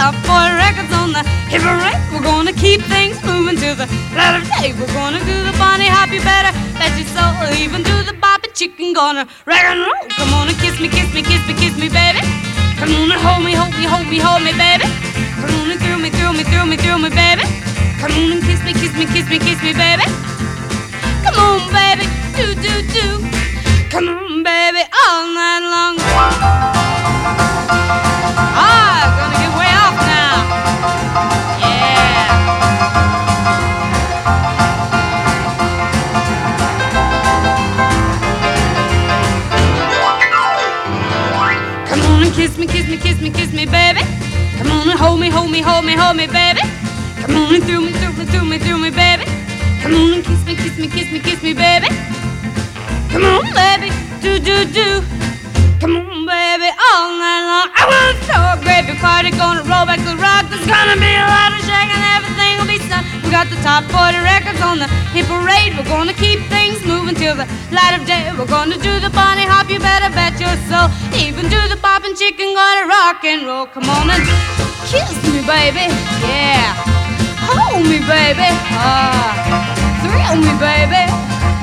top 40 records on the hit parade. We're gonna keep things moving till the light of day. We're gonna do the bunny hop, you better bet your soul. Even do the bopping chicken, gonna rock and roll. Come on and kiss me, kiss me, kiss me, kiss me, baby. Come on and hold me, hold me, hold me, hold me, baby. Come on and thrill me, thrill me, thrill me, thrill me, baby. Come on and kiss me, kiss me, kiss me, kiss me, baby. Come on, baby, do, do, do. Come on, baby, all night long. Ah, gonna get way off now. Yeah. Come on and kiss me, kiss me, kiss me, kiss me, baby. Come on and hold me, hold me, hold me, hold me, baby. Come on and thrill me, thrill me, thrill me, thrill me, baby. Come on and kiss me, kiss me, kiss me, kiss me, baby. Come on, baby, do, do, do. Come on, baby, all night long. I wanna throw a great big party, gonna roll back the rock. There's gonna be a lot of shaking, everything will be sun. We got the top 40 records on the hit parade. We're gonna keep things moving till the light of day. We're gonna do the bunny hop, you better bet your soul. Even do the poppin' chicken, gonna rock and roll. Come on and kiss me, baby, yeah. Hold me, baby, thrill me, baby.